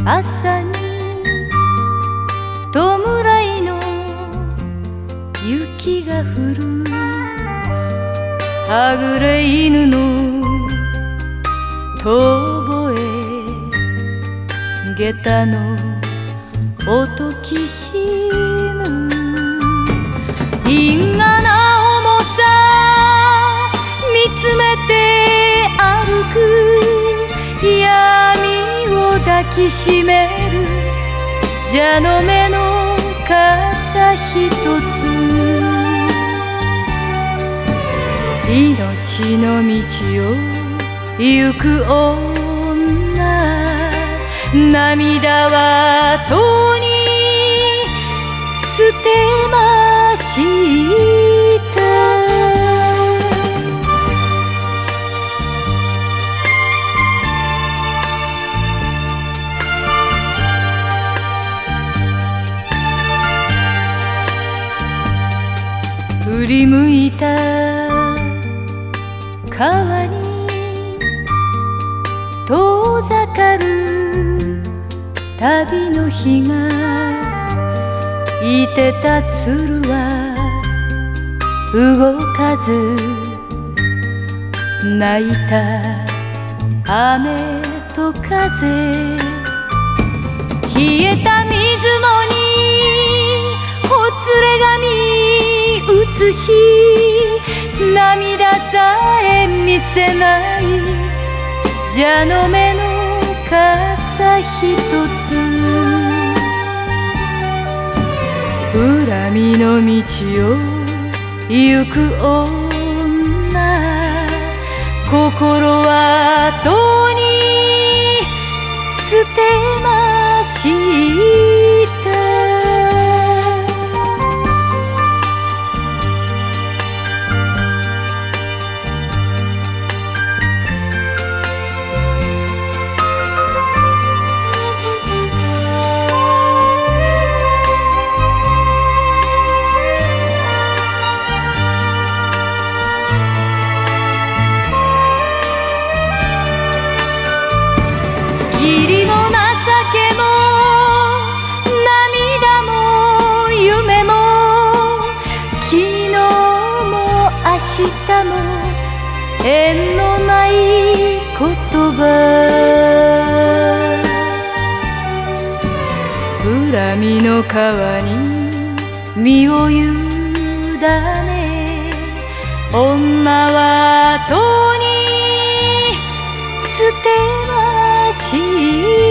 朝に弔いの雪が降る、はぐれ犬の遠吠え、下駄の音きしむ、因果な重さ見つめて歩く、闇を抱きしめる蛇の目の傘ひとつ、命の道を行く女、涙はとに捨てました。振り向いた川に遠ざかる旅の日が、いてた鶴は動かず、泣いた雨と風、冷えた水面にほつれ髪映し、涙さえ見せない蛇の目の傘ひとつ、恨みの道を行く女、心はとに捨てました。義理も情けも涙も夢も、昨日も明日も縁のない言葉、恨みの川に身を委ね、女はとに捨てました。